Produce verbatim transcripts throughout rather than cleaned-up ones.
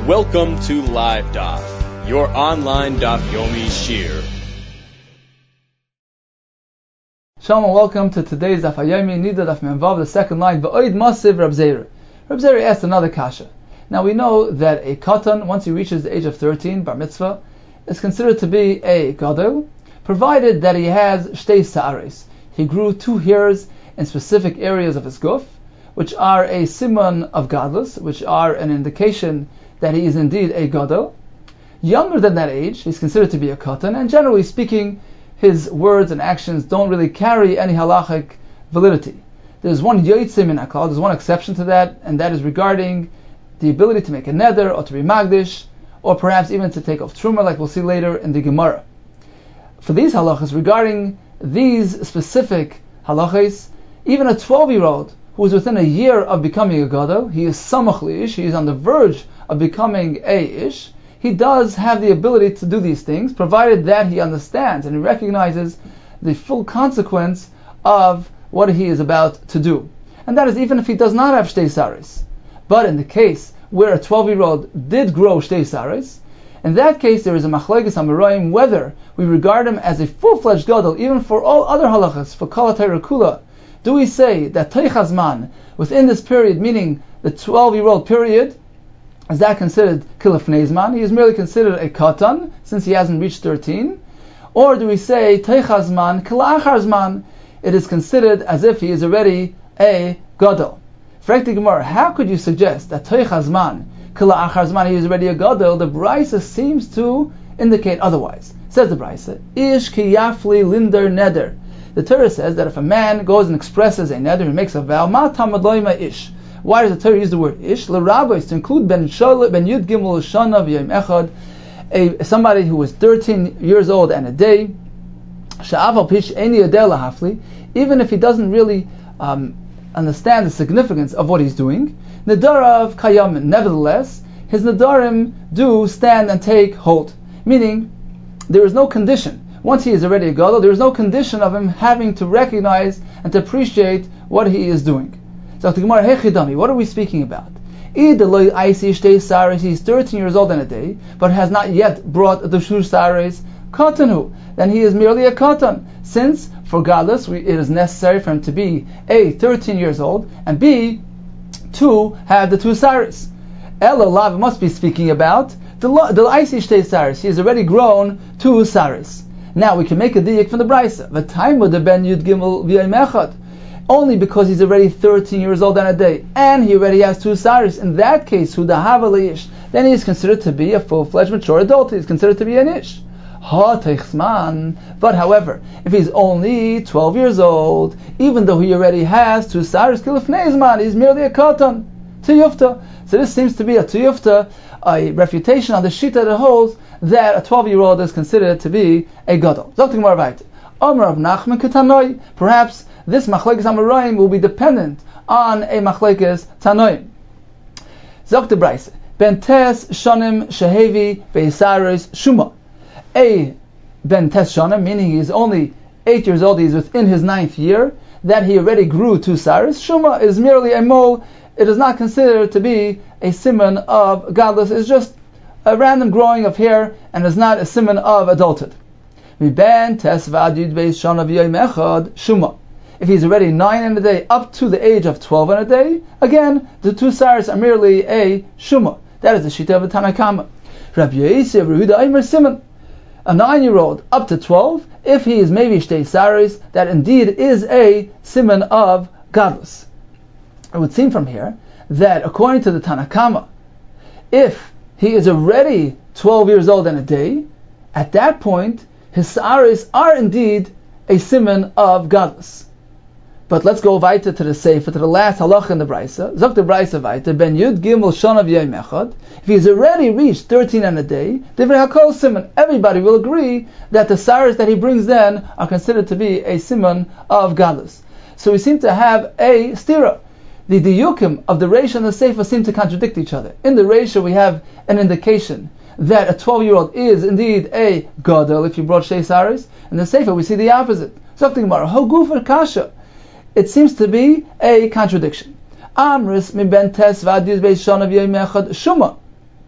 Welcome to Live Daf, your online Daf Yomi Shir. Shalom and welcome to today's Daf Yomi Nida Daf Menvav, the second line. V'oid Masiv Rab Zera. Rab Zera asked another kasha. Now we know that a katan, once he reaches the age of thirteen, bar mitzvah, is considered to be a gadol, provided that he has shtei sa'ares. He grew two hairs in specific areas of his guf, which are a siman of gadlus, which are an indication that he is indeed a gadol. Younger than that age, he's considered to be a katan, and generally speaking, his words and actions don't really carry any halachic validity. There's one yotzei min haklal, there's one exception to that, and that is regarding the ability to make a neder, or to be magdish, or perhaps even to take off truma, like we'll see later in the Gemara. For these halachas, regarding these specific halachas, even a twelve-year-old who is within a year of becoming a gadol, he is samach li'ish, he is on the verge of becoming a ish, he does have the ability to do these things, provided that he understands and he recognizes the full consequence of what he is about to do. And that is even if he does not have shtei saris. But in the case where a twelve-year-old did grow shtei saris, in that case there is a machlokes amoraim whether we regard him as a full-fledged gadol, even for all other halachas, for kol ha'torah kula. Do we say that teichazman, within this period, meaning the twelve-year-old period, is that considered kilafnei zman? He is merely considered a katan, since he hasn't reached thirteen. Or do we say teichazman kilachar zman? It is considered as if he is already a gadol. Frankly, Gemara, how could you suggest that teichazman kilachar zman, he is already a gadol? The Brisa seems to indicate otherwise. Says the Brisa, ish ki yafli linder neder. The Torah says that if a man goes and expresses a neder, he makes a vow, ma tamad loyma ish. Why does the Torah use the word ish? L'rabbis, to include ben shol, ben yud gimel shana v'yom echad, a somebody who was thirteen years old and a day, sha'aval pish eni yodeh lahafli, even if he doesn't really um, understand the significance of what he's doing, nedarav kayamin, nevertheless, his nedarim do stand and take hold. Meaning, there is no condition. Once he is already a gadol, there is no condition of him having to recognize and to appreciate what he is doing. So the Gemara, Hechidami, what are we speaking about? He's thirteen years old in a day, but has not yet brought the Shur Sares Katanu. Then he is merely a Katan. Since, for gadlus, it is necessary for him to be A, thirteen years old, and B, to have the two Sares. Ela Lav must be speaking about the Aisi Shtei Sares. He has already grown two Sares. Now we can make a diyuk from the Brisa. The time of the ben yud gimel v'yom echad. Only because he's already thirteen years old and a day, and he already has two saris. In that case, who dahava ish, then he is considered to be a full-fledged mature adult. He is considered to be an ish. Ha teichman. But however, if he's only twelve years old, even though he already has two saris, kilifnei zman, he's merely a katan. Tiyufta. So this seems to be a tiyufta, a refutation on the shita that holds that a twelve-year-old is considered to be a gadol. Zokti Gemara vayter. Amar Rav Nachman ketanoi. Perhaps this machlokes amoraim will be dependent on a machlokes tanoim. Zok the Brisa, ben tes shonim shehevi beisaris shuma. A ben tes shonim, meaning he is only eight years old, he is within his ninth year, that he already grew two saris. Shuma is merely a mole. It is not considered to be a siman of gadlus. It's just a random growing of hair, and is not a siman of adulthood. Ben tes vadid beis shana v'yom echad shuma. If he's already nine in a day, up to the age of twelve in a day, again, the two saris are merely a shuma. That is the shita of a Tanakama. Rabbi Yosef Rehuda Aimer Simon. A nine-year-old up to twelve, if he is maybe shtei saris, that indeed is a siman of gadlus. It would seem from here that according to the Tanakama, if he is already twelve years old and a day, at that point, his saris are indeed a siman of gadlus. But let's go weiter to the Sefer, to the last halach in the Brisa. Zok the Brisa weiter, ben yud gimel shana v'yom echad. If he's already reached thirteen and a day, divrei hakol siman, everybody will agree that the saris that he brings then are considered to be a siman of gadlus. So we seem to have a stira. The diyukim of the Reisha and the Sefer seem to contradict each other. In the Reisha we have an indication that a twelve-year-old is indeed a gadol if you brought shtei saris. In the Sefer we see the opposite. Zok the Gemara, ho gufer kasha. It seems to be a contradiction. Amris mi ben tes v'adis beis shana v'yom echad shuma.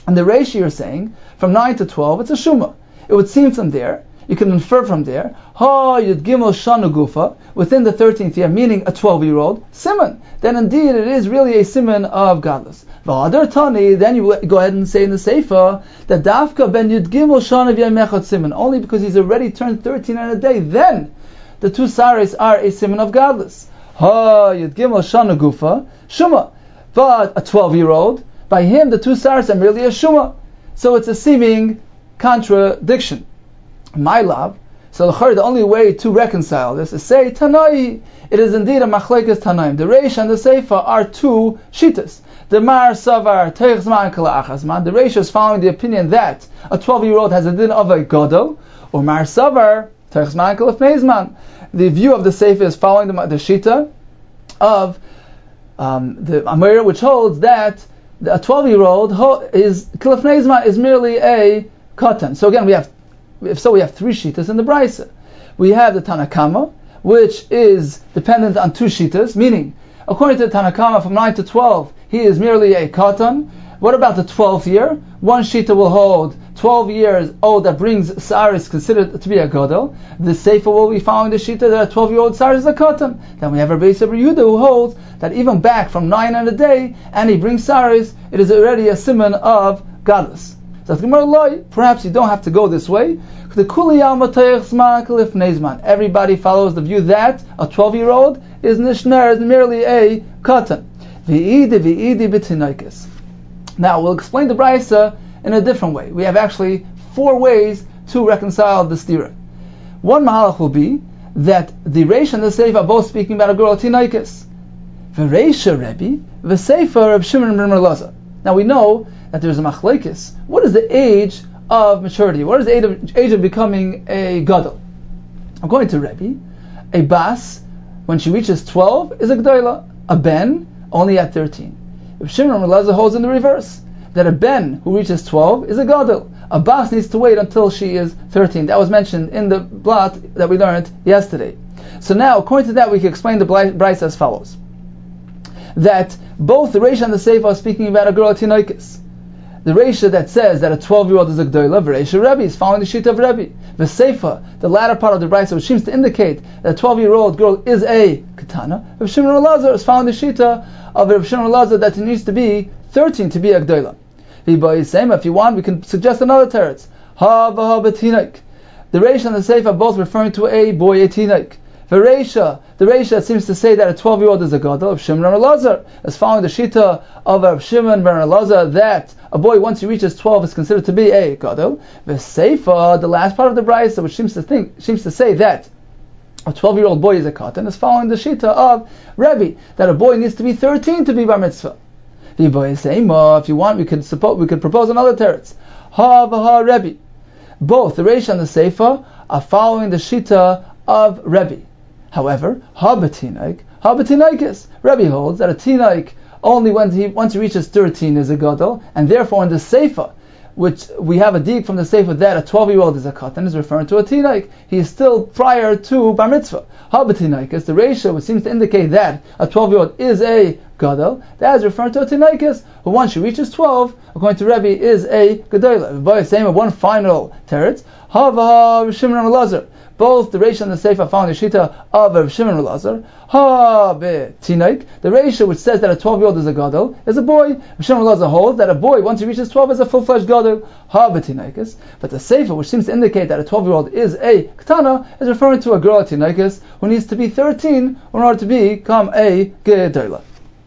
And the ratio you're saying, from nine to twelve, it's a Shuma. It would seem from there, you can infer from there, Ha Yud Gimel Shana Gufa, within the thirteenth year, meaning a twelve-year-old, Simon. Then indeed it is really a Simon of godless. V'adar Tani, then you go ahead and say in the Sefer, that Dafka Ben Yud Gimel Shana V'yamechot Simon, only because he's already turned thirteen and a day, then the two saris are a Simon of godless. Ha Yud Gimel Shana Gufa, Shuma. But a twelve-year-old, by him the two saris are merely a Shuma. So it's a seeming contradiction. My love. So the only way to reconcile this is say Tanai. It is indeed a machlekes Tanaim. The Reish and the Seifa are two shitas. The Mar Savar Teich Zman Kala Achas Zman. The Reish is following the opinion that a twelve-year-old has a din of a gadol, or Mar Savar Teich Zman Kala Fnei Zman. The view of the Seifa is following the, the shita of um, the Amir, which holds that a twelve-year-old is Kala Fnei Zman is merely a katan. So again, we have If so, we have three shitas in the Braisa. We have the Tanakama, which is dependent on two shitas, meaning, according to the Tanakama, from nine to twelve, he is merely a katan. What about the twelfth year? One shita will hold twelve years old that brings Sar is considered to be a gadol. The Sefer will be following the shita that a twelve-year-old Sar is a katan. Then we have Rabbi Yisrael Yehuda who holds that even back from nine and a day, and he brings Saris, it is already a simon of godless. Perhaps you don't have to go this way. Everybody follows the view that a twelve-year-old is nishner, is merely a katan. Now we'll explain the Braisa in a different way. We have actually four ways to reconcile the stira. One mahalach will be that the Reish and the Seif are both speaking about a girl tinaikis. V'Reisha Rebbe, v'Seifa Reb Shimon ben Elazar. Now we know that there's a machlekes. What is the age of maturity? What is the age of, age of becoming a gadol? According to Rebbe, a bas, when she reaches twelve, is a gdoila. A ben, only at thirteen. If Shimon ben Elazar holds in the reverse, that a ben who reaches twelve is a gadol. A bas needs to wait until she is thirteen. That was mentioned in the blot that we learned yesterday. So now, according to that, we can explain the Braisa as follows. That both the Reish and the Seif are speaking about a girl at tinaikis. The Reisha that says that a twelve-year-old is a gdoila, Reisha Rebbe is following the sheet of Rebbe. The Seifa, the latter part of the Braisa, which seems to indicate that a twelve-year-old girl is a katana, Rav Shimon Elazar is following the shita of Rav Shimon Elazar that it needs to be thirteen to be a gdoila. If you want, we can suggest another teretz. Ha v'ha b'tinaik. The Reisha and the Seifa are both referring to a boy, a tinaik. The Reisha, the Reisha seems to say that a twelve-year-old is a gadol of Shimon ben Elazar, as following the shita of Rav Shimon ben Elazar that a boy once he reaches twelve is considered to be a gadol. The Seifa, the last part of the Braisa, which seems to think, seems to say that a twelve-year-old boy is a katan, is following the shita of Rebbe that a boy needs to be thirteen to be bar mitzvah. The boy is saying, if you want, we could suppose we could propose another teretz. Ha v'ha Rebbe. Both the Reish and the Seifa are following the shita of Rebbe. However, ha b'tinaik, ha b'tinaikis. Rebbe holds that a tinaik only when he once he reaches thirteen is a gadol, and therefore in the Seifa, which we have a dig from the Seifa that a twelve-year-old is a katan, is referring to a tinaik. He is still prior to bar mitzvah. Ha b'tinaikis, the ratio which seems to indicate that a twelve-year-old is a gadol, that is referring to a tinaikis, who once she reaches twelve, according to Rebbe, is a gadola. By saying one final teretz, ha v'ha Shimon ben Elazar. Both the Reisha and the Seifa found the shita of Rav Shimon ben Elazar. Ha be tinaik. The Reisha which says that a twelve-year-old is a gadol is a boy. Rav Shimon ben Elazar holds that a boy once he reaches twelve is a full-fledged gadol. Ha be tinaikis. But the Seifa, which seems to indicate that a twelve-year-old is a katana, is referring to a girl at tinaikis who needs to be thirteen in order to become a gedola.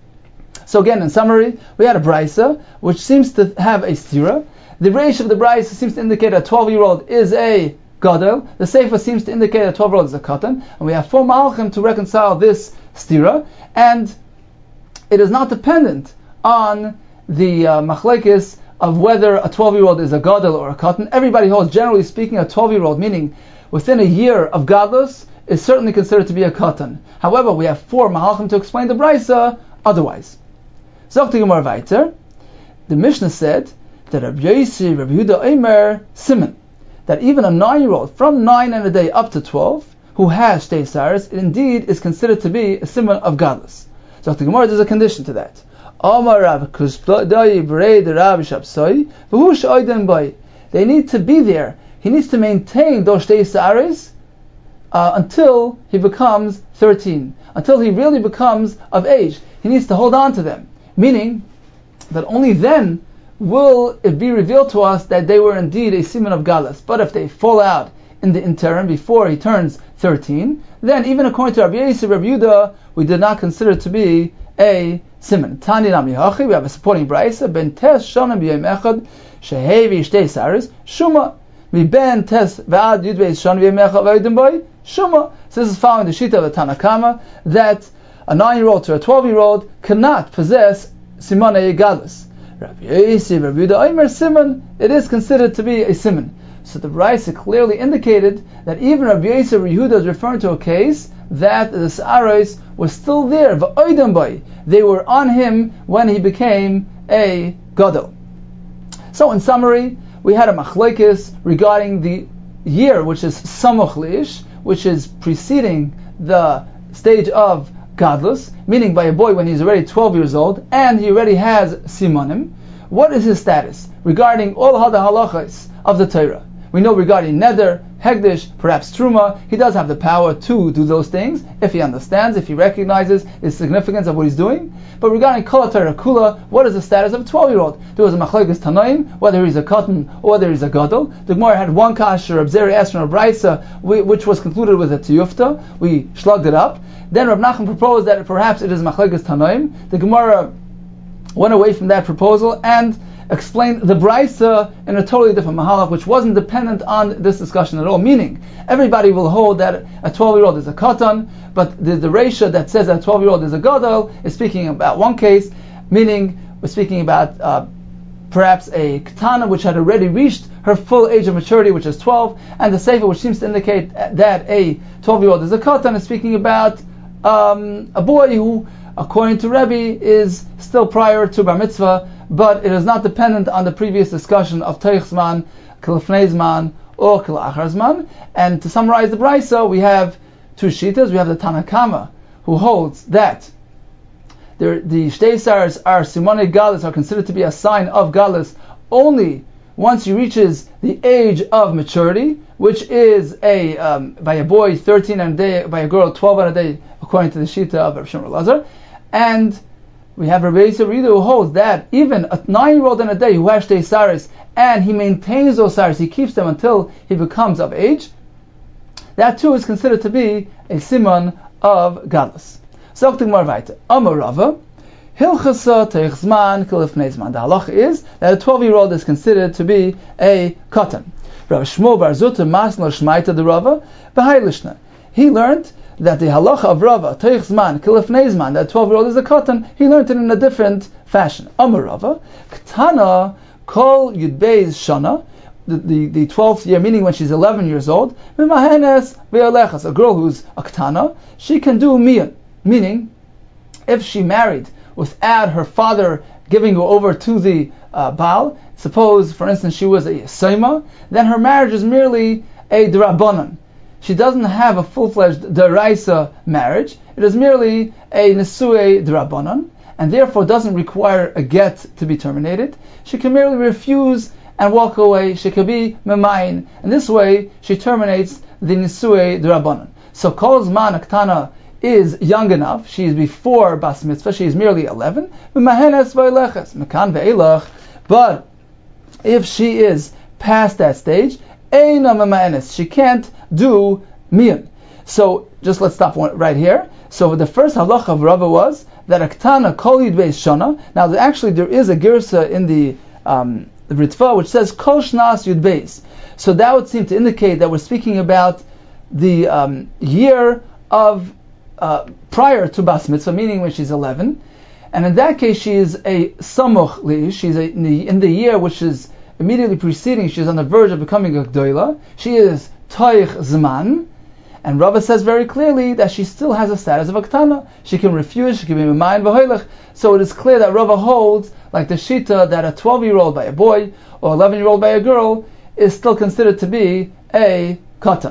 So again, in summary, we had a Braisa which seems to have a stira. The Reisha of the Braisa seems to indicate a twelve-year-old is a gadol. The Seifa seems to indicate a twelve-year-old is a katan, and we have four malachim to reconcile this stira, and it is not dependent on the uh, machlekes of whether a twelve-year-old is a gadol or a katan. Everybody holds, generally speaking, a twelve-year-old, meaning within a year of gadlus, is certainly considered to be a katan. However, we have four malachim to explain the Braisa otherwise. Zok Gemara weiter. The Mishnah said that Rabbi Yosi, Rabbi Yehuda Eimer, Simon, that even a nine-year-old, from nine and a day up to twelve, who has shtei saras, indeed is considered to be a simon of gadlus. So the Gemara, there's a condition to that. Amar Rav Kusplodai Brei the Rav Shabsoi V'hu Sh'oiden Boi. They need to be there. He needs to maintain those shtei sa'aris uh, until he becomes thirteen, until he really becomes of age. He needs to hold on to them, meaning that only then will it be revealed to us that they were indeed a siman of galus. But if they fall out in the interim before he turns thirteen, then even according to Rabbi Yosef, Rabbi Yehuda, we did not consider it to be a siman. Tani Nami Hachi, we have a supporting brayso, ben tes shana b'yom echad shehevi shtei saris shuma mi ben tes v'ad yud beis shana b'yom echad v'aydim boy shuma. So this is following the shita of the Tanakama that a nine-year-old to a twelve-year-old cannot possess simanei galus. Rabbi Yosef, Rabbi Yehuda, Omer siman, it is considered to be a siman. So the brayso clearly indicated that even Rabbi Yosef, Rabbi Yehuda is referring to a case that the Sa'aros was still there, v'oidem boy. They were on him when he became a gadol. So in summary, we had a machlokes regarding the year, which is samoch li'ish, which is preceding the stage of gadlus, meaning by a boy when he's already twelve years old, and he already has simanim. What is his status regarding all the halachas of the Torah? We know regarding neder, hegdish, perhaps truma, he does have the power to do those things if he understands, if he recognizes the significance of what he's doing. But regarding kol Torah kula, what is the status of a twelve-year-old? There was a machlokes tanaim, whether he's a katan or whether he's a gadol. The Gemara had one kasher, Reb Zeri asked from a brayso, which was concluded with a tiyufta. We shlugged it up. Then Reb Nachman proposed that perhaps it is machlokes tanaim. The Gemara went away from that proposal and explained the brayso in a totally different mahalach, which wasn't dependent on this discussion at all. Meaning, everybody will hold that a twelve-year-old is a katan, but the, the ratio that says that a twelve-year-old is a gadol is speaking about one case, meaning we're speaking about uh, perhaps a katana which had already reached her full age of maturity, which is twelve, and the sefer which seems to indicate that a twelve-year-old is a katan is speaking about um, a boy who, according to Rebbe, is still prior to bar mitzvah, but it is not dependent on the previous discussion of Teich Zman, Kilifnei Zman, or Kilachar Zman. And to summarize the brayso, we have two shitas. We have the Tanakama, who holds that the, the Shtei Saras are Simonei Galus, are considered to be a sign of Galus only once he reaches the age of maturity, which is a um, by a boy thirteen and a day, by a girl twelve and a day, according to the shita of Rav Shimon Lazar. And we have Rabbi Yosef who holds that even a nine-year-old in a day who has shtei saris and he maintains those saris, he keeps them until he becomes of age, that too is considered to be a siman of galus. So the Amar Rava, Hilchasa teich zman kilifnei zman. The halacha is that a twelve-year-old is considered to be a katan. Rav Shmuel bar Zuta masno shmaita the Rava b'haylishna. He learned that the halacha of Rava, teich zman, kilifnei zman, that twelve-year-old is a katan, he learned it in a different fashion. Amar Rava, Ktana kol yudbeis shana, the, the, the twelfth year, meaning when she's eleven years old, mimahenes ve'alechas, a girl who's a ktana, she can do miyan, meaning if she married without her father giving her over to the uh, Baal, suppose, for instance, she was a Yesema, then her marriage is merely a D'Rabbanan. She doesn't have a full-fledged D'Oraisa marriage. It is merely a Nesue D'Rabbanan, and therefore doesn't require a get to be terminated. She can merely refuse and walk away. She can be Memayin. And this way, she terminates the Nesue D'Rabbanan. So, Kol Zman Aktana is young enough, she is before Bas Mitzvah, she is merely eleven, but if she is past that stage, she can't do miyan. So, just let's stop right here. So, the first halacha of Rava was that Aktana kol yudbeis shana. Now, actually, there is a girsa in the, um, the Ritva which says kol shnas yudbeis. So, that would seem to indicate that we're speaking about the um, year of Uh, prior to Bas Mitzvah, meaning when she's eleven, and in that case she is a samoch li, she's a, in, the, in the year which is immediately preceding, she's on the verge of becoming a gdoila, she is toich zman, and Rava says very clearly that she still has a status of a ktana. She can refuse, she can be memayin v'hoilech. So it is clear that Rava holds, like the shita, that a twelve-year-old by a boy or eleven-year-old by a girl is still considered to be a katan.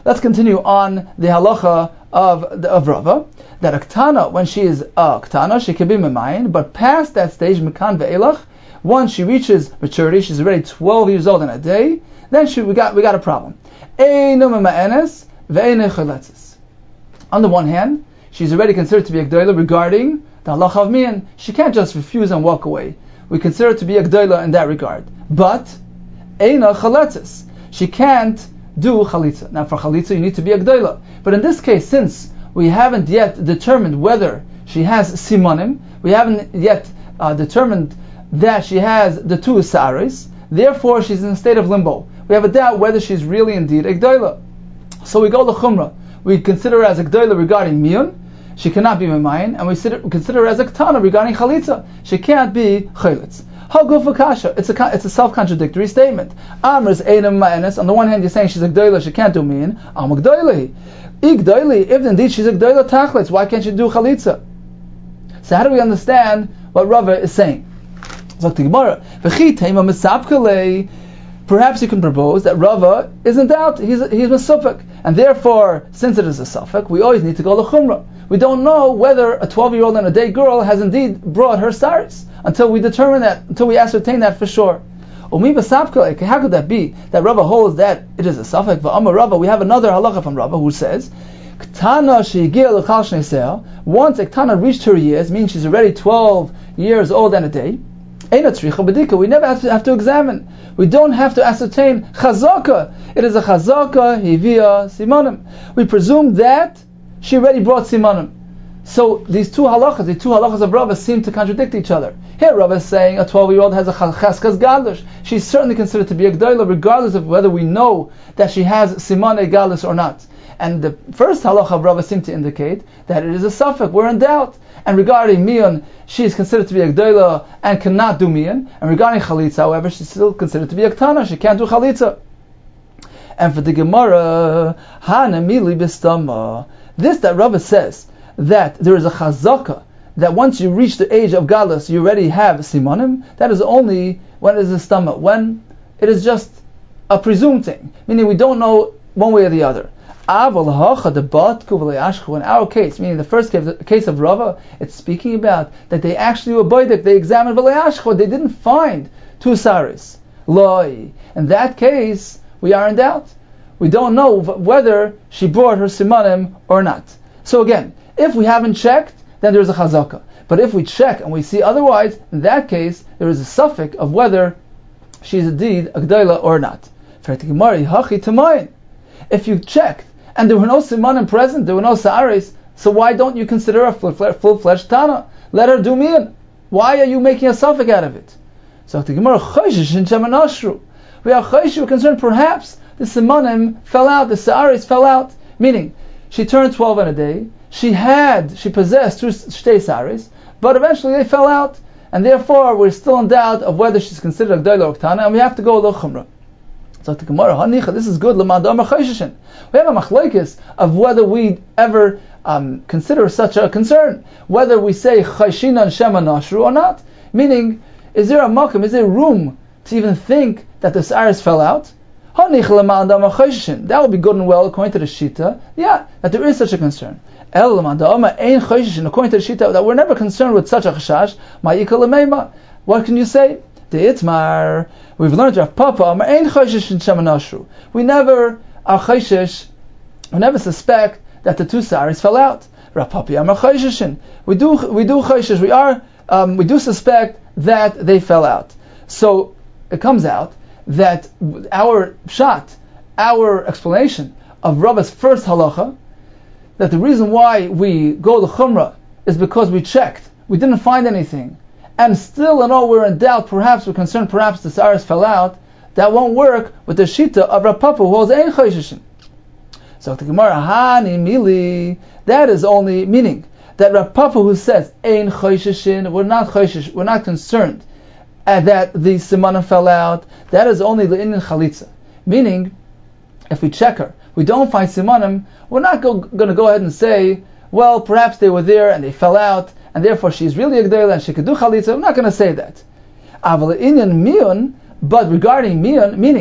Let's continue on the halacha of the, of Rava, that a ktana, when she is a ktana, she can be memayin, but past that stage, mekan ve'elach, once she reaches maturity, she's already twelve years old in a day, then she, we got we got a problem. Eino mema'enes ve'eino chaletzes. On the one hand, she's already considered to be a gdoila regarding the halacha of mian. She can't just refuse and walk away. We consider her to be a gdoila in that regard. But eino chaletzes, she can't do chalitza. Now for chalitza you need to be a gdoila. But in this case, since we haven't yet determined whether she has simanim, we haven't yet uh, determined that she has the two saris, therefore she's in a state of limbo. We have a doubt whether she's really indeed a gdoila. So we go to chumrah. We consider her as a gdoila regarding miyun, she cannot be memayin, and we consider, consider her as a ktana regarding chalitza, she can't be chalitz. Haguf kasha. It's a it's a self-contradictory statement. Amr's einam ma'anis. On the one hand, you're saying she's a gdoila, she can't do miin. Am a gdoili. Ik gdoili. If indeed she's a gdoila tachlitz, why can't she do chalitza? So how do we understand what Rava is saying? Zok the Gemara. V'chi teima misapkalei. Perhaps you can propose that Rava is in doubt. He's he's misufik, and therefore, since it is a suffix, we always need to go to chumrah. We don't know whether a twelve-year-old and a day girl has indeed brought her stars until we determine that, until we ascertain that for sure. How could that be that Rava holds that it is a suffix? But Rava, we have another halacha from Rava who says, once a ktana reached her years, meaning she's already twelve years old and a day, we never have to, have to examine. We don't have to ascertain chazaka. It is a chazaka hivia simanim. We presume that she already brought simanim. So these two halachas, the two halachas of Rava seem to contradict each other. Here Rava is saying a twelve-year-old has a chaskas gadlush. She's certainly considered to be a gdoila regardless of whether we know that she has simane gadlush or not. And the first halacha of Rava seems to indicate that it is a suffix. We're in doubt. And regarding miyan, she is considered to be a gdoila and cannot do miyan. And regarding chalitza, however, she's still considered to be a ktana. She can't do chalitza. And for the Gemara, hanamili bistama. This that Rava says that there is a chazaka that once you reach the age of galus, you already have simanim. That is only when it is a stama, when it is just a presumed thing, meaning we don't know one way or the other. In our case, meaning the first case, the case of Rava, it's speaking about that they actually were boidik, they examined v'le'ashchua, they didn't find two saris. Loi. In that case, we are in doubt. We don't know whether she brought her simanim or not. So again, if we haven't checked, then there is a chazaka. But if we check and we see otherwise, in that case, there is a suffix of whether she is indeed a gdoila or not. If you checked and there were no simanim present, there were no sa'aris, so why don't you consider a full-fledged tana? Let her do mian. Why are you making a suffix out of it? So the Gemara, we are chayshish, we're concerned perhaps the simanim fell out, the sa'aris fell out, meaning she turned twelve in a day, she had, she possessed two shtei sa'aris, but eventually they fell out, and therefore we're still in doubt of whether she's considered a gdoila or ktana, and we have to go lo chumrah. So the Gemara, hanicha, this is good. We have a machlokes of whether we ever um, consider such a concern, whether we say chayshina and shema nashru or not. Meaning, is there a makom, is there room to even think that the sa'aris fell out? That would be good and well according to the shita. Yeah, that there is such a concern. According to the shita, that we're never concerned with such a chashash. What can you say? The itmar. We've learned Rav Papa, we never are chayshish, we never suspect that the two saris fell out. Rav Papa, we do we do chayshish, we are um, we do suspect that they fell out. So it comes out that our pshat, our explanation of Rava's first halacha, that the reason why we go to chumrah is because we checked, we didn't find anything. And still and all we're in doubt, perhaps we're concerned, perhaps the sa'aris fell out, that won't work with the shita of Rav Papa who holds ein chayshishin. So the Gemara, hani mili, that is only meaning that Rav Papa who says ein chayshishin, we're not chayshish, we're not concerned uh, that the simanim fell out, that is only the in chalitza. Meaning, if we check her, we don't find simanim, we're not go, going to go ahead and say, well, perhaps they were there and they fell out, and therefore she's really a gdoila and she could do chalitza. I'm not going to say that. But regarding miyan, meaning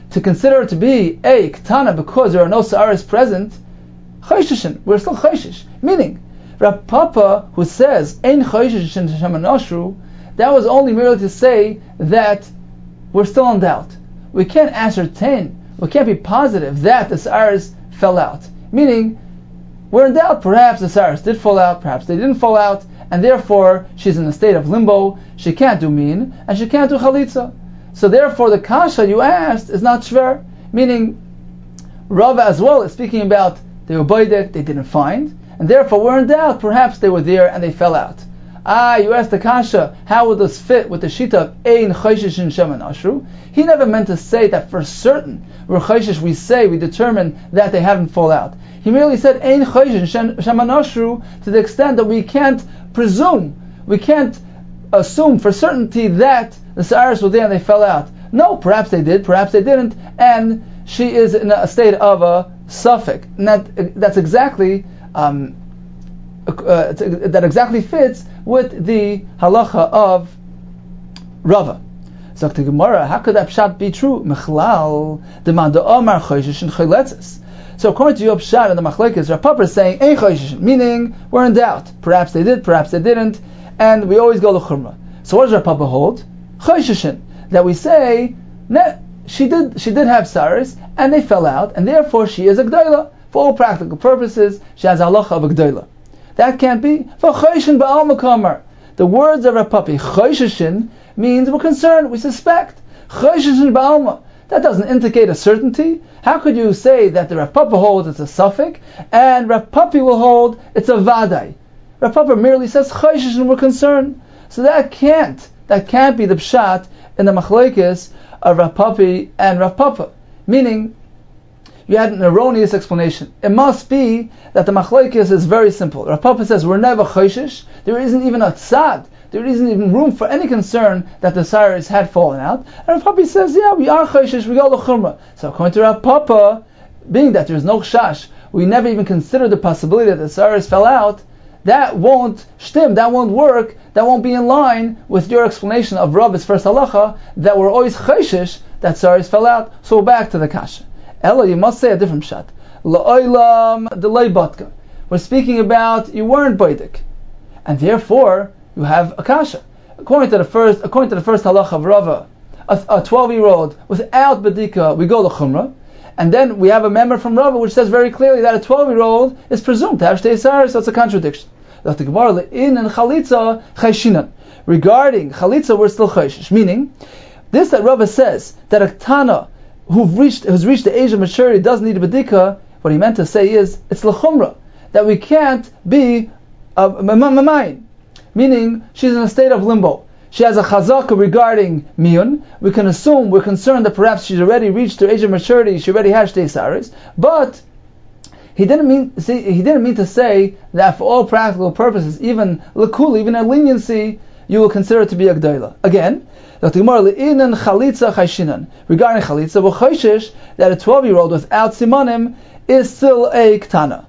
to consider it to be a Ketana because there are no Sa'aris present, Chayshishin, we're still Chayshish. Meaning, Rav Papa, who says, Ein Chayshishin Shemen Ashru, that was only merely to say that we're still in doubt. We can't ascertain, we can't be positive that the Sa'aris fell out. Meaning, we're in doubt, perhaps the Sa'aris did fall out, perhaps they didn't fall out, and therefore she's in a state of limbo, she can't do min, and she can't do chalitza. So therefore the kasha you asked is not shver, meaning Rava as well is speaking about they were boydek, they didn't find, and therefore we're in doubt, perhaps they were there and they fell out. Ah, you asked the kasha, how would this fit with the shita of ein chayshishin shemen ashru? He never meant to say that for certain, we're chayshish, we say, we determine that they haven't fallen out. He merely said ein chayshishin shemen ashru to the extent that we can't presume, we can't assume for certainty that the Sa'aris were there and they fell out. No, perhaps they did, perhaps they didn't, and she is in a state of a suffix. And that, that's exactly, um, uh, that exactly fits with the halacha of Rava. So the Gemara, how could that pshat be true? Mechlal demand omar chayshish and chayletzes. So according to your pshat and the machlekes, Rav Papa is saying ein chayshish, meaning we're in doubt. Perhaps they did, perhaps they didn't, and we always go to chumrah. So what does Rav Papa hold? Chayshishin, that we say that she did she did have Sa'aris and they fell out, and therefore she is a gdoila. For all practical purposes, she has a halacha of a gdoila. That can't be. For chayshin ba'al makamar, the words of Rav Papa, chayshishin, means we're concerned, we suspect. Chayshishin ba'alma, that doesn't indicate a certainty. How could you say that the Rav Papa holds it's a suffix, and Rav Papa will hold it's a vadai? Rav Papa merely says chayshishin, we're concerned. So that can't, that can't be the pshat in the machlekes of Rav Papa and Rav Papa. Meaning, you had an erroneous explanation. It must be that the machlekes is very simple. Rav Papa says we're never chayshish. There isn't even a tzad. There isn't even room for any concern that the Sa'aris had fallen out. And Rav Papa says, yeah, we are chayshish, we go l'chumrah. So according to Rav Papa, being that there's no chash, we never even considered the possibility that the Sa'aris fell out, that won't shtim, that won't work, that won't be in line with your explanation of Rava's first halacha, that we're always chayshish, that Sa'aris fell out. So back to the kasha. Ella, you must say a different pshat. La'olam delay batka. We're speaking about you weren't boidik, and therefore you have a kasha. According to the first, according to the first halacha of Rava, a twelve-year-old without badika, we go to chumrah, and then we have a member from Rava which says very clearly that a twelve-year-old is presumed to have shtei Sa'aris, so it's a contradiction. Regarding chalitza, we're still chayshish. Meaning, this that Rava says that a Tana who've reached, who's reached the age of maturity doesn't need a badika, what he meant to say is it's l'chumra, that we can't be a mamayin. Meaning, she's in a state of limbo. She has a chazaka regarding miyun. We can assume, we're concerned that perhaps she's already reached her age of maturity, she already has shtei Sa'aris, but He didn't mean see, he didn't mean to say that for all practical purposes, even l'kul, even a leniency, you will consider it to be a gdoila. Again, regarding chalitza, we're chayshish that a twelve-year-old without simanim is still a ktana.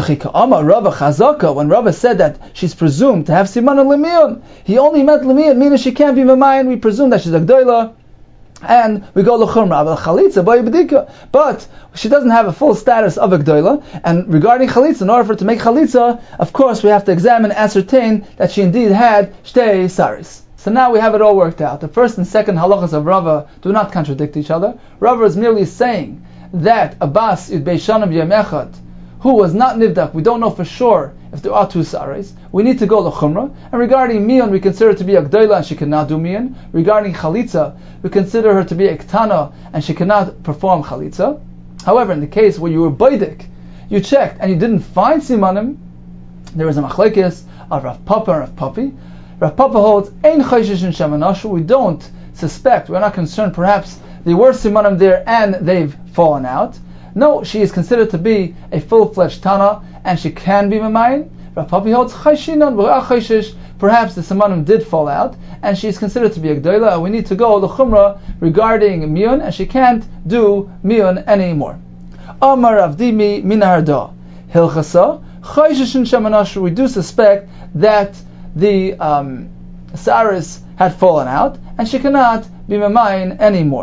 When Rava said that she's presumed to have simanim lemiyun, he only meant lemiyun, meaning she can't be mamayin. We presume that she's a gdoila, and we go l'chumra, but she doesn't have a full status of a gdoila. And regarding chalitza, in order for her to make chalitza, of course we have to examine and ascertain that she indeed had shtei Sa'aris. So now we have it all worked out. The first and second halachas of Rava do not contradict each other. Rava is merely saying that a bas yud beishanim yom echad, who was not nivdak, we don't know for sure if there are two Sa'aris, we need to go l'chumra. And regarding miyun, we consider her to be a gdoila and she cannot do miyun. Regarding chalitza, we consider her to be a ktana and she cannot perform chalitza. However, in the case where you were baidik, you checked and you didn't find simanim, there is a machlekes of Rav Papa and Rav Papi. Rav Papa holds ein chayshish in shemanashu. We don't suspect, we're not concerned, perhaps there were simanim there and they've fallen out. No, she is considered to be a full-fledged Tana, and she can be Mamayin. Rav Papa holds Chayshinan, Chayshish, perhaps the Simanim did fall out, and she is considered to be a Gdoila, and we need to go the Chumrah regarding Miyun, and she can't do Miyun anymore. Amar Avdimi Minarda, Hilchasa, Chayshishin Shamanashu, we do suspect that the um, Sa'aris had fallen out, and she cannot be Mamayin anymore.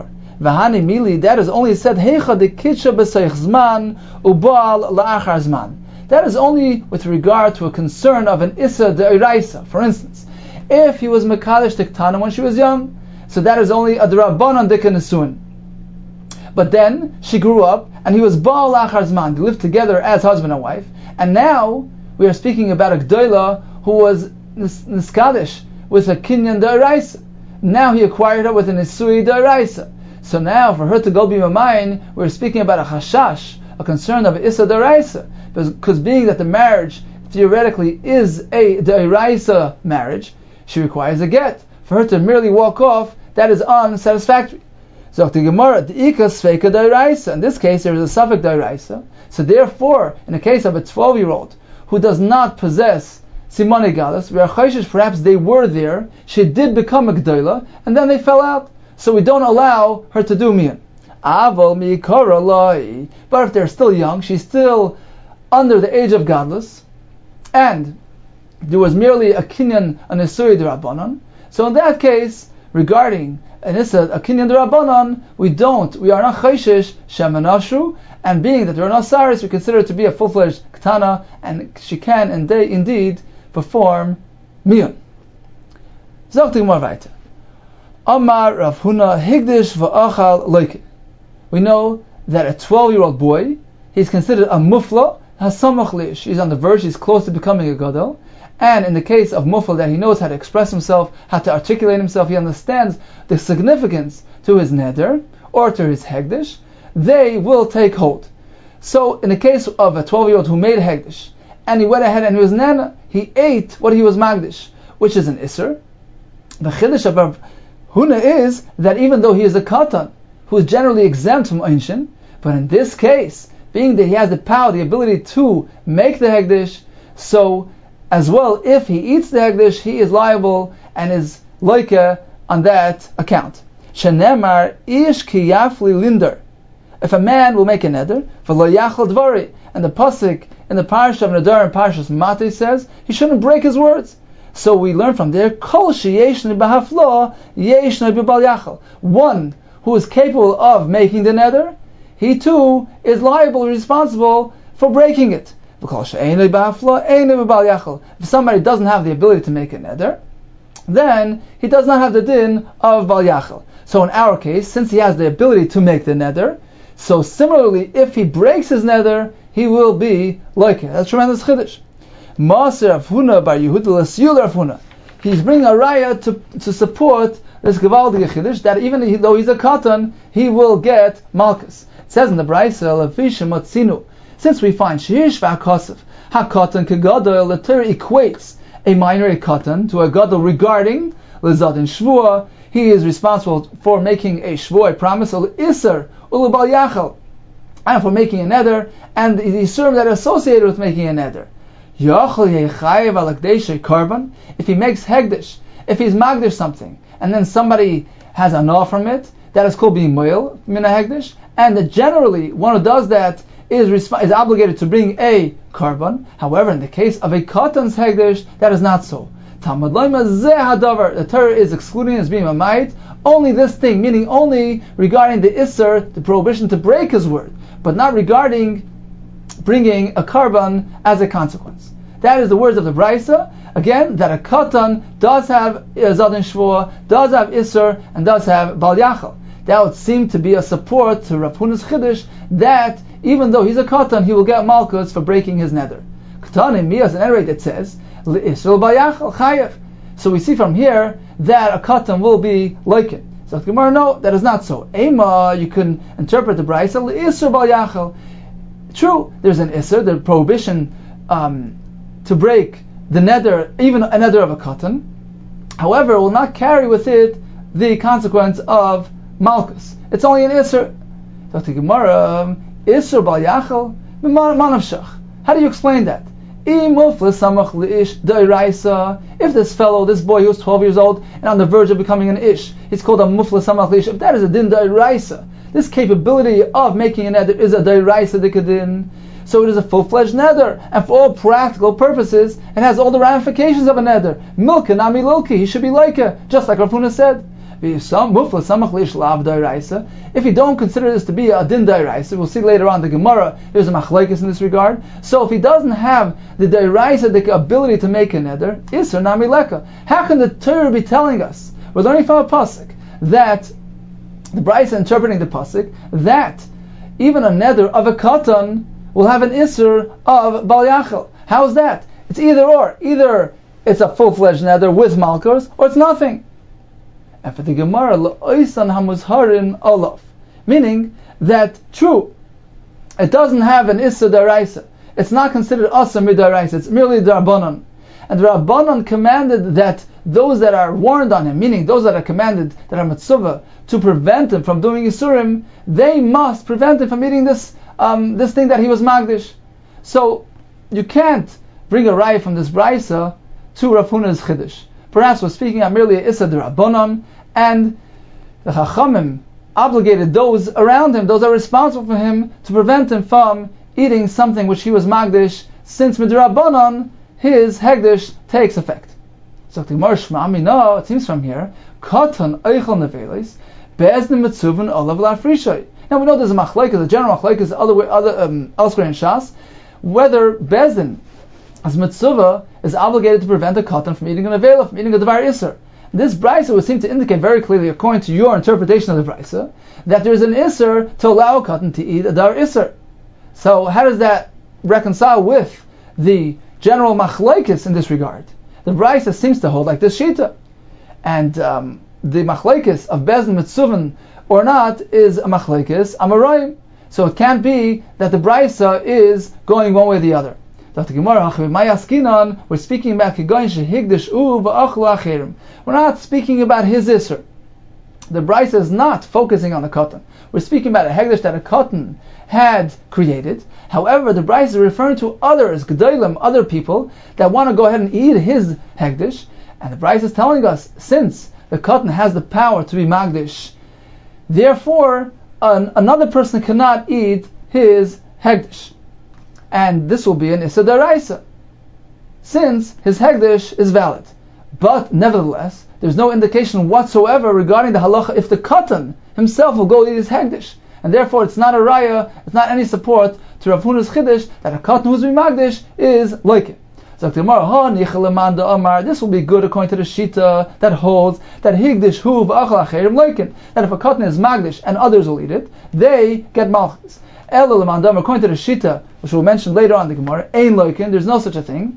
V'hani mili, that is only said, Heicha de kitcha b'seich zman, u'ba'al la'achar zman. That is only with regard to a concern of an issa de'iraisa. For instance, if he was mekadesh tiktana when she was young, so that is only a d'rabbanan dika nesuin. But then she grew up, and he was ba'al la'achar zman. They lived together as husband and wife, and now we are speaking about a gdoila who was niskadish with a kinyan de'iraisa. Now he acquired her with an isui de'iraisa. So now, for her to go be mamayin, we're speaking about a chashash, a concern of issa de'iraisa, because being that the marriage theoretically is a de'iraisa marriage, she requires a get. For her to merely walk off, that is unsatisfactory. So the Gemara, the ika sveika de'iraisa. In this case, there is a suffix de'iraisa. So therefore, in the case of a twelve-year-old who does not possess simone galus, we are chayshish, perhaps they were there, she did become a gdoila, and then they fell out. So we don't allow her to do miyan. Aval mikara lai. But if they're still young, she's still under the age of godless, and there was merely a kinyan, an isuri d'Rabbanan. So in that case, regarding an issa, a kinyan d'Rabbanan, we don't, we are not chayshish shemanashru, and being that there are no saris, we consider it to be a full-fledged ketana, and she can indeed, indeed perform miyan. Zok Gemara weiter. Amar Rav Huna Higdish v'achal loike. We know that a twelve-year-old boy, he's considered a mufla, hasamach lish. He's on the verge, he's close to becoming a gadol. And in the case of mufla, that he knows how to express himself, how to articulate himself, he understands the significance to his neder, or to his hegdish, they will take hold. So in the case of a twelve-year-old who made a hegdish, and he went ahead and he was nana, he ate what he was magdish, which is an isser. The chiddush of Rav Huna is that even though he is a katan, who is generally exempt from einshin, but in this case, being that he has the power, the ability to make the hegdish, so as well, if he eats the hegdish, he is liable and is loike on that account. Shenemar ish ki yafli linder. If a man will make a neder, v'lo yachal dvari, and the pasuk in the parasha of Nadar and Parashas Matei says he shouldn't break his words. So we learn from there, kol sheyesh b'haflo yesh b'bal yachal. One who is capable of making the neder, he too is liable, responsible for breaking it. If somebody doesn't have the ability to make a neder, then he does not have the din of bal yachal. So in our case, since he has the ability to make the neder, so similarly, if he breaks his neder, he will be like it. That's tremendous chiddush. Maser Rav Huna bar Yehuda l'siyul Rav Huna. He's bringing a raya to to support this gevaldige chiddush that even though he's a katan, he will get malchus. It says in the Brayso, Lefisha Matzinu, since we find sheish v'hakosef hakatan kegadol, the Torah equates a minor a katan to a gadol regarding lezadin shvua. He is responsible for making a shvua, a promise, ul iser ulubal yachal, and for making a neder, and the isurim that are associated with making a neder. If he makes hegdish, if he's magdish something, and then somebody has a naw from it, that is called being moil, min hegdish, and that generally one who does that is resp- is obligated to bring a korban. However, in the case of a katan's hegdish, that is not so. The Torah is excluding as being a ma'it only this thing, meaning only regarding the isser, the prohibition to break his word, but not regarding bringing a korban as a consequence. That is the words of the Brayso. Again, that a katan does have zadin shvua, does have isser, and does have bal yachal. That would seem to be a support to Rav Huna's chiddush that even though he's a katan, he will get malchus for breaking his neder. Katanim miyas, at any rate, it says l'isser bal yachal chayev. So we see from here that a katan will be like it. So the Gemara, no, that is not so. Ema, you can interpret the Brayso l'isser bal yachal. True, there's an isser, the prohibition um, to break the neder, even a neder of a katan. However, it will not carry with it the consequence of malchus. It's only an isser. Doctor Gemara, isser bal yachal, manavshach. How do you explain that? If this fellow, this boy who was twelve years old and on the verge of becoming an ish, he's called a mufla samach lish. If that is a din da'iraisa, this capability of making a neder is a da'iraisa dikadin. So it is a full-fledged neder, and for all practical purposes, it has all the ramifications of a neder. Milka nami lilki, he should be like it, just like Rav Huna said. If you don't consider this to be a din dairaisa, we'll see later on the Gemara, there's a machlekes in this regard. So if he doesn't have the dairaisa, the ability to make a neder, isser nami leka. How can the Torah be telling us, we're learning from a pasuk, that the Brisa interpreting the pasuk, that even a neder of a katan will have an isser of bal yachal. How is that? It's either or. Either it's a full-fledged neder with malkos, or it's nothing. And for the Gemara, l'oisan hamuzharin olav, meaning that true, it doesn't have an issa daraisa. It's not considered asa midaraisa. It's merely darbanan. And the Rabbanan commanded that those that are warned on him, meaning those that are commanded, that are mitzvah, to prevent him from doing Yisurim, they must prevent him from eating this um, this thing that he was magdish. So you can't bring a raya from this brisa to Rav Huna's chiddush. Perhaps we're speaking of merely a issa d'Rabbanan, and the Chachamim obligated those around him, those that are responsible for him, to prevent him from eating something which he was magdish, since midrabbanan his hegdish takes effect. So the Gemara Shema Amina, it seems from here, Katan Eichel Nevelis, Be'eznim Mitzuvin Olav La'afrishay. Now we know there's a machlekes, a general machlekes, other way, other um, elsewhere in Shas, whether Bezdin as mitzvah is obligated to prevent a katan from eating an avela, from eating a devar iser. This brisa would seem to indicate very clearly, according to your interpretation of the brisa, that there is an iser to allow a katan to eat a devar iser. So how does that reconcile with the general machlekes in this regard? The brisa seems to hold like this shita, and um, the machlekes of bezdin mitzuvin or not is a machlekes amarayim. So it can't be that the brisa is going one way or the other. Doctor Gemara, we're speaking about we're not speaking about his isser. The brisa is not focusing on the katan. We're speaking about a hegdish that a katan had created. However, the brisa is referring to others, gedolim, other people that want to go ahead and eat his hegdish. And the brisa is telling us, since the katan has the power to be magdish, therefore an, another person cannot eat his hegdish. And this will be an issa daraisa, since his hegdish is valid. But nevertheless, there's no indication whatsoever regarding the halacha if the katan himself will go eat his hegdish, and therefore it's not a raya, it's not any support to Rav Huna's chiddush that a katan who's magdish is like it. So this will be good according to the shita that holds that higdish hu v'achal acherim leikin, that if a katan is magdish and others will eat it, they get malchus. According to the shita, which we'll mention later on in the Gemara, ein loikin, there's no such a thing.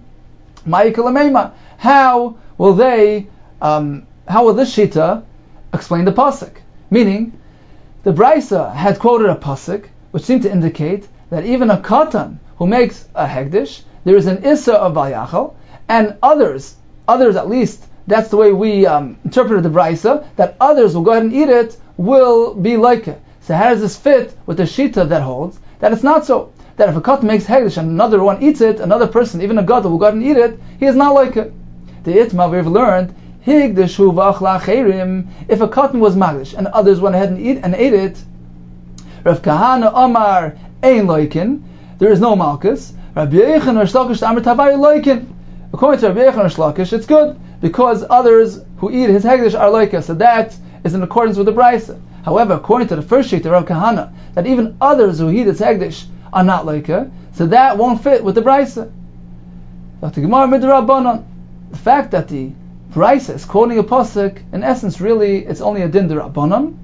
How will they? Um, how will this shita explain the pasuk? Meaning, the brisa had quoted a pasuk which seemed to indicate that even a katan who makes a hegdish, there is an issa of vayachal, and others, others at least, that's the way we um, interpreted the brisa, that others will go ahead and eat it, will be like it. So how does this fit with the shita that holds that it's not so? That if a katan makes hegdish and another one eats it, another person, even a gadol, will go ahead and eat it, he is not like it. The itma we've learned, higdish hu v'achla acherim, if a katan was magdish and others went ahead and eat and ate it, Rav Kahana Omar ein loikin, there is no malchus. Rabbi Yechon or Shlakish Amar Tavari loikin. According to Rabbi Yechon or Shlakish, it's good because others who eat his hegdish are like us. So that is in accordance with the brisa. However, according to the first sheet of Rav Kahana, that even others who eat its hegdish are not like her, so that won't fit with the brisa. Doctor Gemara midrabbanan. The fact that the brisa is quoting a pasuk, in essence, really, it's only a din d'rabbanan.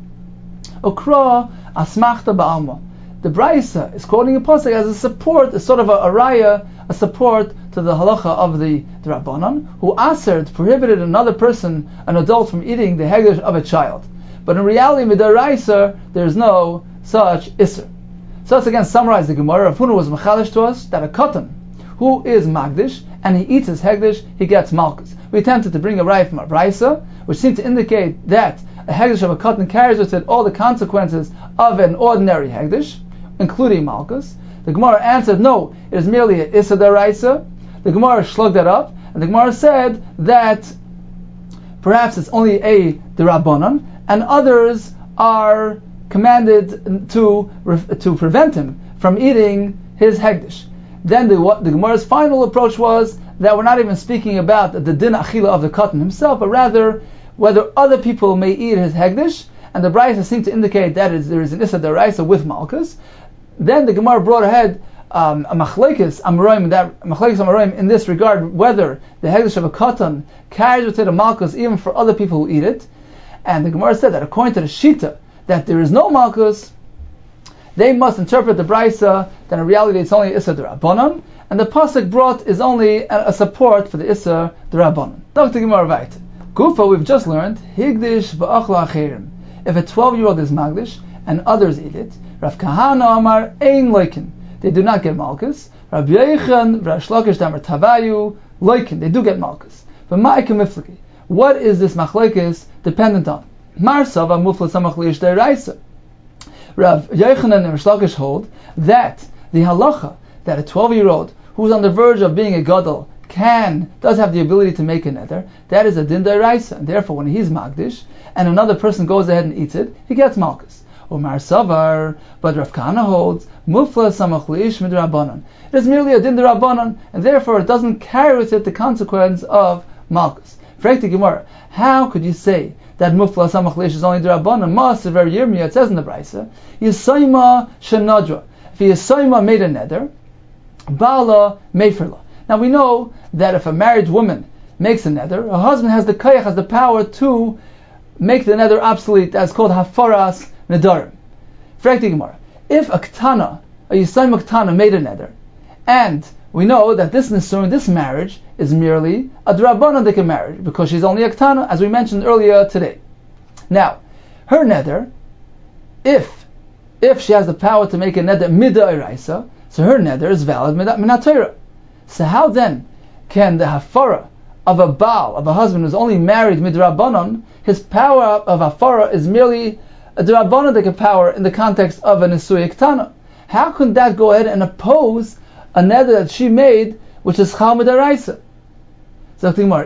Okra asmachta ba'alma. The brisa is quoting a pasuk as a support, a sort of a, a raya, a support to the halacha of the d'rabbanan, who asered, prohibited another person, an adult, from eating the hegdish of a child. But in reality, midaraisa, there is no such isser. So let's again summarize the Gemara. Rav Huna was mechalish to us that a katan who is magdish and he eats his hegdish, he gets malchus. We attempted to bring a raya from a brisa, which seemed to indicate that a hegdish of a katan carries with it all the consequences of an ordinary hegdish, including malchus. The Gemara answered, no, it is merely an issa daraisa. The Gemara shlugged that up, and the Gemara said that perhaps it's only a d'rabbanan, and others are commanded to to prevent him from eating his hegdish. Then the, the Gemara's final approach was that we're not even speaking about the din achila of the katan himself, but rather whether other people may eat his hegdish, and the Brisa seemed to indicate that is, there is an Issa Daraisa with Malkus, then the Gemara brought ahead um, a Machlekes Amoraim, that Machlekes Amoraim in this regard, whether the hegdish of a katan carries with it a Malkus even for other people who eat it. And the Gemara said that according to the Shita, that there is no Malkus, they must interpret the Brisa that in reality it's only Issa D'Rabbanan, and the Pasuk brought is only a, a support for the Issa D'Rabbanan. Doctor Gemara Vait. Gufa, we've just learned, Higdish v'achla acherim. If a twelve-year-old is Magdish, and others eat it, Rav Kahana Amar Ein Loikin. They do not get Malkus. Rav Yechan, Rav Shlakish Damar Tavayu, Loikin. They do get Malkus. But Ma'akim Mifliki. What is this Machlekes dependent on? Mar Sava Mufla Samach Liyish Deiraisa. Rav Yochanan and Rav Shlakish hold that the halacha that a twelve-year-old who is on the verge of being a gadol can, does have the ability to make a neder, that is a din d'oraisa, and therefore when he's magdish and another person goes ahead and eats it, he gets malchus. Umar Savar, but Rav Kahana holds mufla samach liish midrabanan. It is merely a din d'Rabbanan, and therefore it doesn't carry with it the consequence of malchus. Frekti Gemara, how could you say that mufla samach liish is only d'Rabbanan? Mas very Yirmiyah, it says in the Brisa, Yisayma shenadra. If Yisayma made a neder, Bala meferla. Now we know that if a married woman makes a neder, her husband has the kayach, has the power to make the neder obsolete. That's called hafaras nedarim. Frekti Gemara, if a ktana, a yisayim ktana made a neder, and we know that this nisuin, this marriage, is merely a d'Rabbanan marriage because she's only a ktana, as we mentioned earlier today. Now, her neder, if if she has the power to make a neder mid'oraisa, so her neder is valid minat Torah. So how then can the hafara of a baal, of a husband who's only married midrabanan, his power of hafara is merely a d'Rabbanan power in the context of a nisui ktana? How can that go ahead and oppose a neder that she made, which is chal midaraisa? So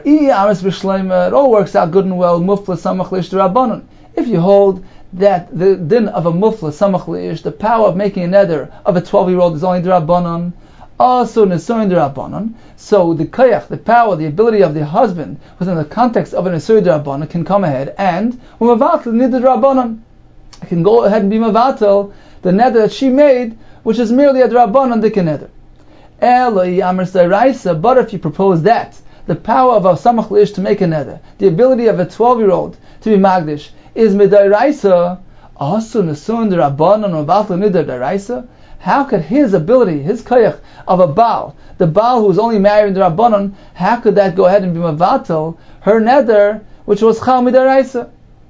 it all works out good and well. Mufla samach liish d'Rabbanan. If you hold that the din of a mufla samach liish, the power of making a neder of a twelve-year-old is only d'Rabbanan, also nesuin d'Rabbanan, so the kayach, the power, the ability of the husband within the context of an nesuin d'Rabbanan can come ahead and umavatel nid d'Rabbanan, can go ahead and be mavatel the neder that she made, which is merely a d'Rabbanan dik neder. Eloi amers d'Oraisa, but if you propose that the power of a samach liish to make a neder, the ability of a twelve-year-old to be magdish, is mid'oraisa, also nesuin d'Rabbanan umavatel nid d'Oraisa. How could his ability, his kayach of a baal, the baal who was only married in the Rabbanon, how could that go ahead and be mavatel her neder, which was chal midaraisa?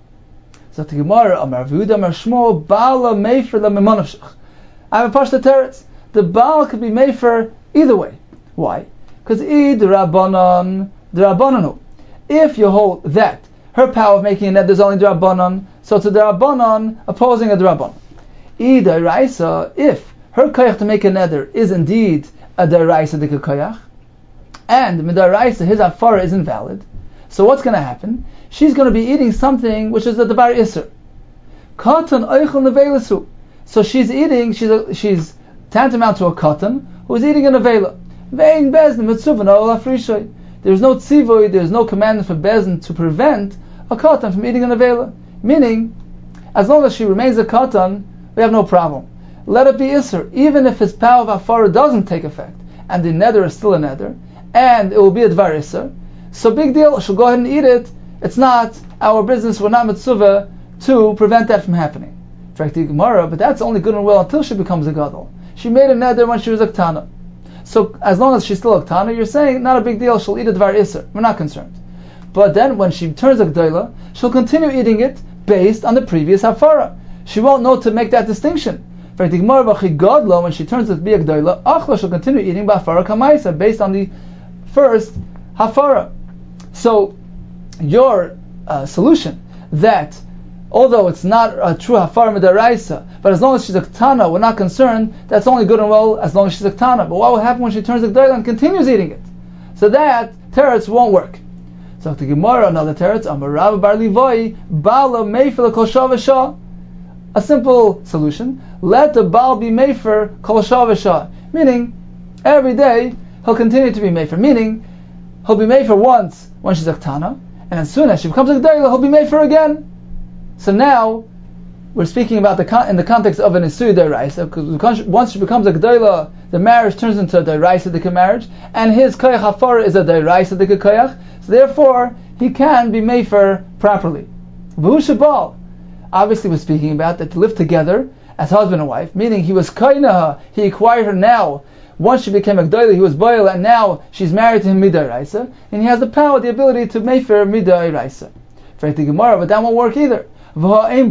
So the Gemara, Amar V'Yehuda Amar Shmuel, Baala Mefer LaMemonavshach. I have a pashta teretz. The baal could be mefer either way. Why? Because id Rabbanon, the Rabbanonu. If you hold that her power of making a neder is only the Rabbanon, so to the Rabbanon opposing a Rabbanon. Id Raisa, if her kayach to make a neder is indeed a deraisa dika kayach, and midaraisa his afara is invalid, so what's going to happen? She's going to be eating something which is a devar iser. Katan oichel nevelasu. So she's eating, she's a, she's tantamount to a katan who is eating a nevela. Vein bezin mitzuvah ol afrishay. There's no tzivoy, there's no commandment for bezin to prevent a katan from eating a nevela. Meaning, as long as she remains a katan, we have no problem. Let it be Isser, even if his power of Afara doesn't take effect, and the neder is still a neder, and it will be a Dvar Isser, so big deal, she'll go ahead and eat it. It's not our business, we're not mitzvah to prevent that from happening. Frekti Gemara, but that's only good and well until she becomes a gadol. She made a neder when she was a ktana. So as long as she's still a ktana, you're saying, not a big deal, she'll eat a Dvar Isser. We're not concerned. But then when she turns a gdoila, she'll continue eating it based on the previous Afara. She won't know to make that distinction. When she turns to be a gdoila, achla she'll continue eating b'afara kamaisa based on the first hafara. So your uh, solution that although it's not a true hafara midaraisa, but as long as she's a ktana, we're not concerned. That's only good and well as long as she's a ktana. But what will happen when she turns a gdoila and continues eating it? So that teretz won't work. So the Gemara, another teretz, Amarav bar Livoi, Bala meifel kol shavasha. A simple solution: let the baal be mefer kol shavasha, meaning every day he'll continue to be mefer. Meaning he'll be mefer once when she's a ktana, and as soon as she becomes a G'dayla, he'll be mefer again. So now, we're speaking about the con- in the context of an Isui D'Oraisa, because once she becomes a G'dayla, the marriage turns into a D'Oraisa Dika marriage, and his Koyach Hafara is a D'Oraisa Dika Koyach, so therefore, he can be mefer properly. V'hu Shabal, obviously we're speaking about that to live together as husband and wife, meaning he was Kainaha, he acquired her now. Once she became a G'dayla, he was Boil, and now she's married to him Mid'Oraisa, and he has the power, the ability to mefer Mid'Oraisa. For the Gemara, but that won't work either. We know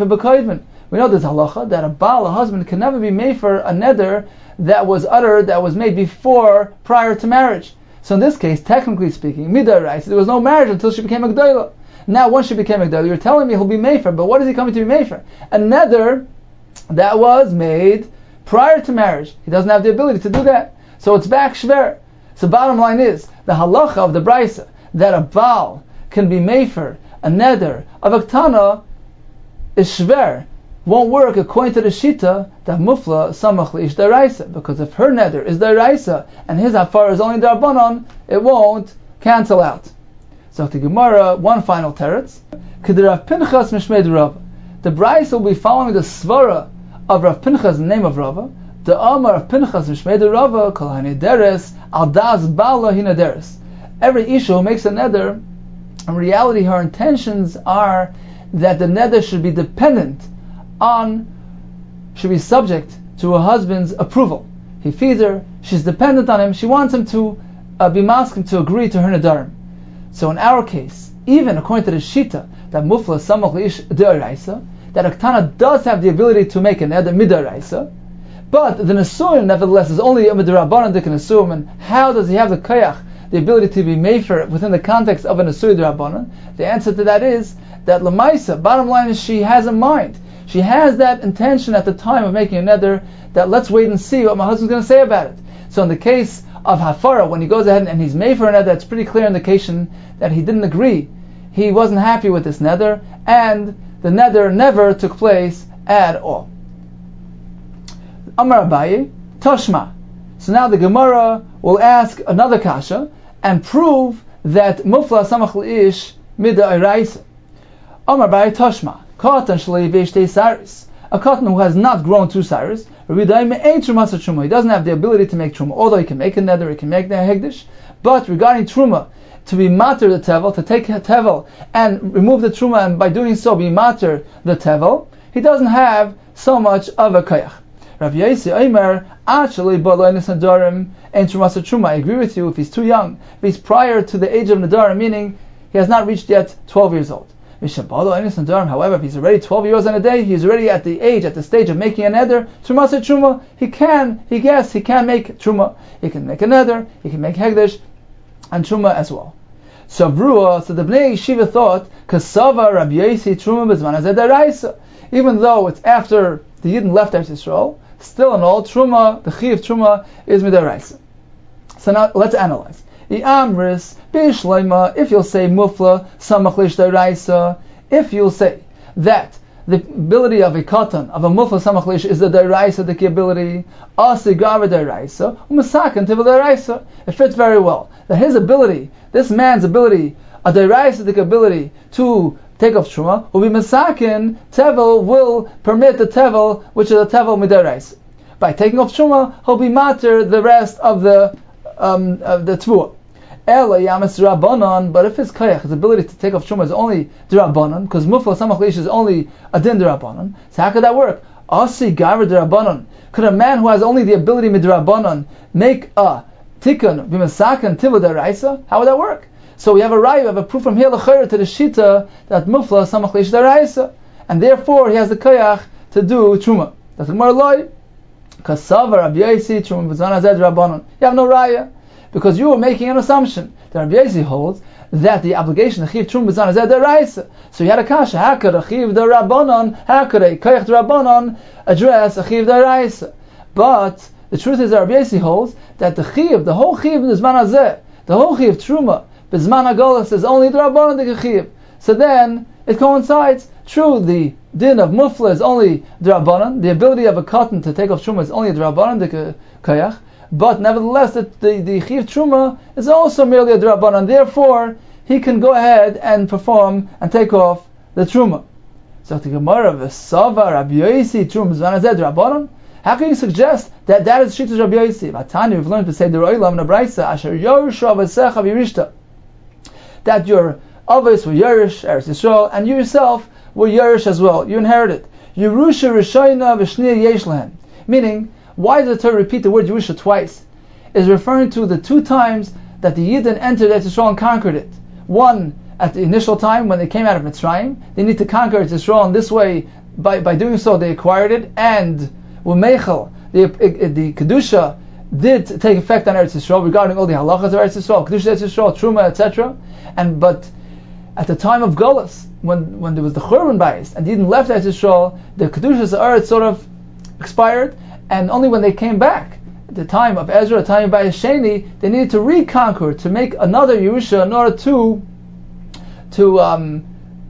there's halacha that a Baal, a husband, can never be mefer a neder that was uttered, that was made before, prior to marriage. So in this case, technically speaking, Mid'Oraisa, there was no marriage until she became a G'dayla. Now once she became a G'dayla, you're telling me he'll be mefer, but what is he coming to be mefer? A neder that was made prior to marriage. He doesn't have the ability to do that. So it's back shver. So bottom line is, the halacha of the Braisa, that a Baal can be mefer a neder of a Ktana is shver, won't work according to the shita that mufla samach liish daraisa, because if her neder is daraisa and his hafar is only darbanon, it won't cancel out. So the Gemara, one final teretz, Rav Pinchas mishmei Rav. The Braisa will be following the svara of Rav Pinchas, the name of Rava. The Amar of Pinchas mishmei Rava kol hanederes al das bala hinaderes. Every isha who makes a neder, in reality her intentions are that the neder should be dependent on, should be subject to her husband's approval. He feeds her, she's dependent on him, she wants him to uh, be masking to agree to her nedarim. So in our case, even according to the shita, that mufla samach liish de'oraisa, that a ktana does have the ability to make a neder midoraisa, but the nesuim nevertheless is only a midrabanan dik nesuim, and how does he have the koyach, the ability to be mefer within the context of a nesui drabanan? The answer to that is that Lamaisa, bottom line is she has a mind. She has that intention at the time of making a neder that let's wait and see what my husband's going to say about it. So in the case of Hafara, when he goes ahead and he's made for a neder, it's pretty clear indication that he didn't agree. He wasn't happy with this neder, and the neder never took place at all. Amar Abaye, Toshma. So now the Gemara will ask another kasha and prove that mufla samach liish mid'oraisa. Amar Abaye Toshma. Katan shlei ve'shtei saris. A cotton who has not grown two saris, he doesn't have the ability to make truma, although he can make a neder, he can make the hegdish. But regarding truma, to be mater the tevel, to take a tevel and remove the truma, and by doing so be mater the tevel, he doesn't have so much of a koyach. Rav Yosi Omer, actually, and truma. I agree with you if he's too young, if he's prior to the age of nadarim, meaning he has not reached yet twelve years old. However, if he's already twelve years and a day, he's already at the age, at the stage of making a neder, truma truma, he can, he guess, he can make truma. He can make a neder, he can make hegdish, and truma as well. So Brua, so the Bnei Yeshiva thought, Kasava Rabbi Yosi truma b'zman hazeh daraisa. Even though it's after the Yidden left Eretz Yisrael, still in all, truma, the chi of truma is midaraisa. So now let's analyze. Amris b'shleima. If you'll say mufla samach liish daraisa, if you'll say that the ability of a katan, of a mufla samach liish, is the daraisa, the ability asi gava daraisa umasakan tivul daraisa. It fits very well that his ability, this man's ability, a daraisa, the ability to take off truma will be masakin. Tevel will permit the tevel, which is a tevel midaraisa. By taking off truma, he'll be mater the rest of the um, of the tvua. Ela yamas rabbanon, but if his koyach, his ability to take off truma is only d'rabbanon, because mufla samach liish is only a din d'rabbanon, so how could that work? Asi gaver d'rabbanon. Could a man who has only the ability midrabbanon make a tikkun b'masakan tivul daraisa? How would that work? So we have a raya, we have a proof from here l'chayr to the shita that mufla samach liish daraisa, and therefore he has the koyach to do truma. That's the more loy. Kasava Rabbi Yosi truma b'zman hazeh d'rabbanon. You have no raya, because you were making an assumption that Rabbi Yosi holds that the obligation to chiv truma b'zman hazeh daraisa. So you had a kasha. How could a chiv d'rabbanon, how could a koyach d'rabbanon address a chiv daraisa? But the truth is that Rabbi Yosi holds that the chiv, the whole chiv b'zman hazeh, the whole chiv truma b'zman hagolas is only d'rabbanon the chiv. So then it coincides. True, the din of mufla is only d'rabbanan. The ability of a cotton to take off truma is only d'rabbanan the koyach. But nevertheless, the the, the chiv truma is also merely a d'rabbanan. Therefore, he can go ahead and perform and take off the truma. So the Gemara v'Sava Rabbi Yosi Truma B'zman Hazeh D'Rabbanan. How can you suggest that that is Shittas Rabbi Yosi? Vatani, we've learned to say the Ro'ilam in Abraisa Asher Yorusha V'Secha V'Yirishta, that your Avos were Yerush, Eretz Yisrael, and you yourself were Yerush as well. You inherited. Yerusha Rishayna V'Shniya Yesh Lahem. Meaning, why does the Torah repeat the word Yerusha twice? Is referring to the two times that the Yidden entered Eretz Yisrael and conquered it. One, at the initial time when they came out of Mitzrayim, they need to conquer Eretz Yisrael, and this way, by, by doing so, they acquired it. And Umeichel, the the kedusha did take effect on Eretz Yisrael regarding all the halachas of Eretz Yisrael, kedusha Eretz Yisrael, truma, et cetera. And but at the time of Golus, when when there was the Churban bias and Yidden left Eretz Yisrael, the kedushas of Eretz sort of expired, and only when they came back, at the time of Ezra, the time of Bayis Sheni, they needed to reconquer, to make another Yerusha in order to to um,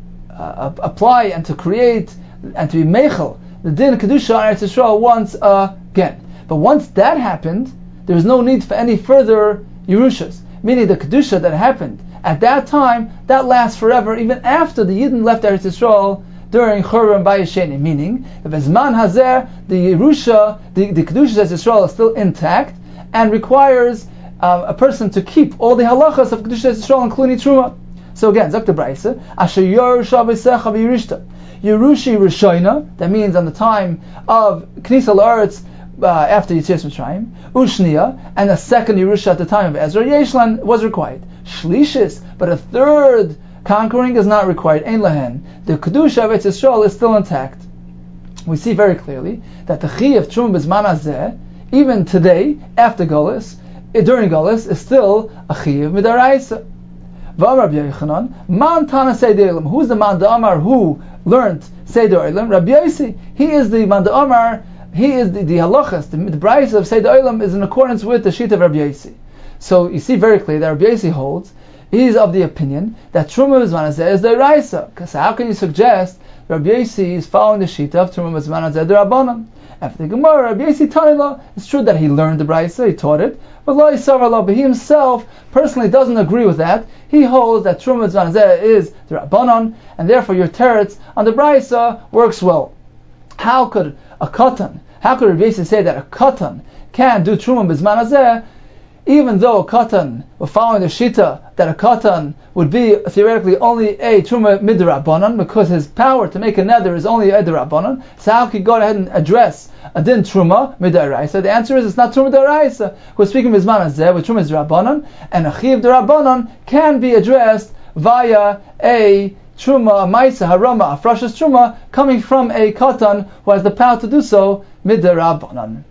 uh, apply and to create and to be meichel the din kedusha on Eretz Yisrael once again. But once that happened, there was no need for any further Yerushas. Meaning the kedusha that happened at that time, that lasts forever, even after the Yidden left Eretz Yisrael during Churban Bayis Sheni. Meaning, if Zman Hazeh, the Yerusha, the, the kedusha of Eretz Yisrael is still intact and requires uh, a person to keep all the halachas of kedusha of Eretz Yisrael, including truma. So again, Zakta Braisa, Asher Yerusha V'Secha V'Yirishta. Yerushi Rishayna, that means on the time of Knisa La'aretz, uh, after Yetzias Mitzrayim, Ushniya, and a second Yerusha at the time of Ezra, Yeshlan was required. Shlishis, but a third conquering is not required. Ein Lahen. The Kedusha of Eretz Yisrael is still intact. We see very clearly that the Chi of Truma B'zman Hazeh, even today, after Golus, during Golus, is still a Chi of Midaraisa. Rabbi Yochanan, Man Tana Seder Olam. Who's the Man Da'amar who learned Seder Olam? Rabbi Yosi. He is the Man Da'amar. He is the, the halachas. The, the brayos of Seder Olam is in accordance with the sheet of Rabbi Yosi. So you see very clearly that Rabbi Yosi holds. He is of the opinion that Truma B'zman Hazeh is the Raisa. Because how can you suggest Rabbi Yosi is following the sheet of Truma B'zman Hazeh the Rabbanan? After the Gemara, Rabbi Yosi Tanila, it's true that he learned the Brayso, he taught it, but Lo Yisar Allah, but he himself personally doesn't agree with that. He holds that Truma B'zman Hazeh is the Rabbanan, and therefore your teretz on the Brayso works well. How could a katan, how could Rabbi Yosi say that a katan can do Truma B'zman Hazeh, even though a katan, we're following the shita that a katan would be theoretically only a truma midrabanan, because his power to make a nether is only a drabanan. So how can you go ahead and address a din truma midaraisa? The answer is it's not truma midaraisa. We're speaking b'zman hazeh with truma drabanan, and a chiv drabanan can be addressed via a truma maisa harama afrashas truma coming from a katan who has the power to do so midrabanan.